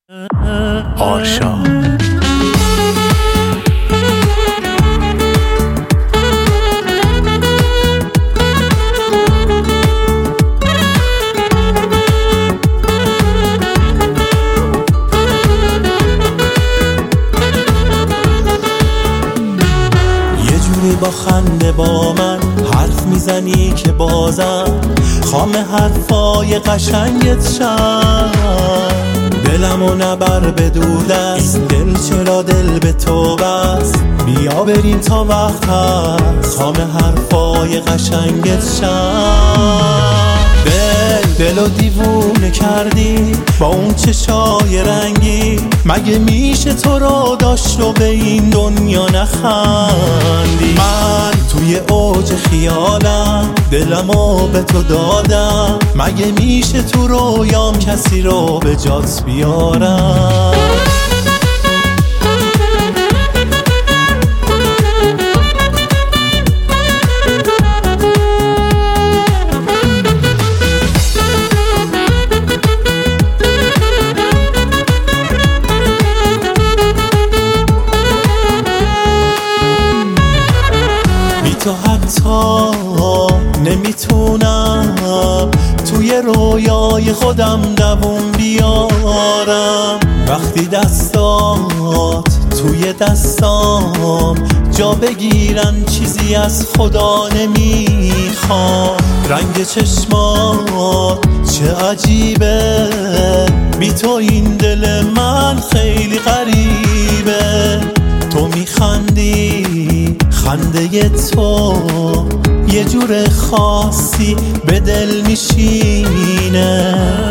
آرشا با خنده با من حرف میزنی که بازم خام حرفای قشنگت شم، دلمو نبر به دور دست، دل چرا دل به تو بست، بیا بریم تا وقت هست خام حرفای قشنگت شم. دلو دیوونه کردی با اون چشای رنگی، مگه میشه تو رو داشت و به این دنیا نخندی؟ من توی اوج خیالم دلمو به تو دادم، مگه میشه تو رویام کسی رو به جات بیارم؟ تو حتی نمیتونم توی رویای خودم دووم بیارم، وقتی دستات توی دستام جا بگیرن چیزی از خدا نمیخوام. رنگ چشمات چه عجیبه، بی تو این دل من خیلی غریبه. تو میخندی خنده تو یه جور خاصی به دل میشینه،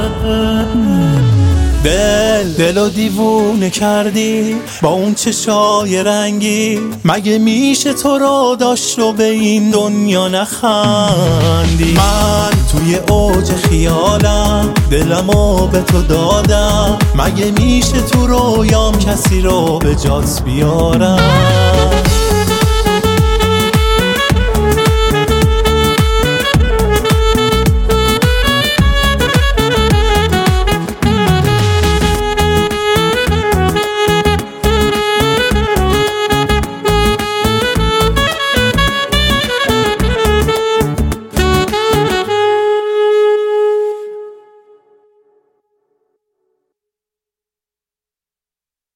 دلو دیوونه کردی با اون چشای رنگی، مگه میشه تو رو داشت و به این دنیا نخندی؟ من توی اوج خیالم دلمو به تو دادم، مگه میشه تو رویام کسی رو به جات بیارم؟